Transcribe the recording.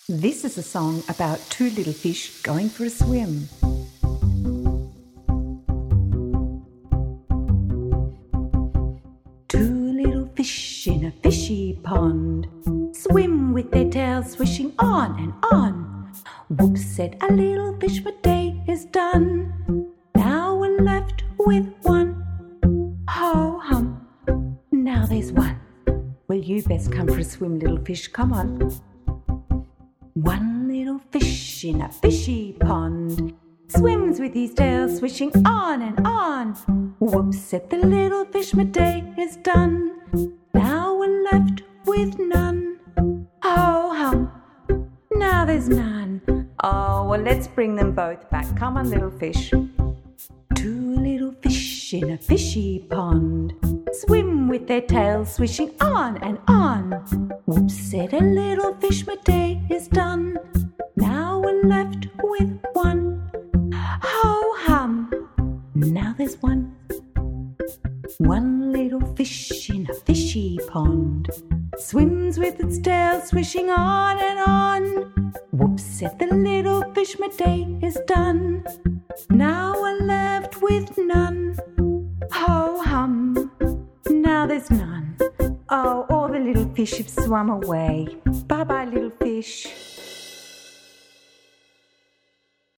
This is a song about two little fish going for a swim. Two little fish in a fishy pond swim with their tails swishing on and on. Whoops, said a little fish, my day is done. Now we're left with one. Ho hum, now there's one. Well, you best come for a swim, little fish, come on. One little fish in a fishy pond swims with his tail swishing on and on. Whoops, said the little fish, my day is done. Now we're left with none. Ho hum, now there's none. Oh, well, let's bring them both back. Come on, little fish. Two little fish in a fishy pond swim with their tails swishing on and on. Whoops, said a little fish, my day is done. Now we're left with one. Ho hum, now there's one. One little fish in a fishy pond swims with its tail swishing on and on. Whoops, said the little fish, my day is done. Now we're left with none. Ho hum, now there's none. Oh, all the little fish have swum away. Bye-bye, little fish.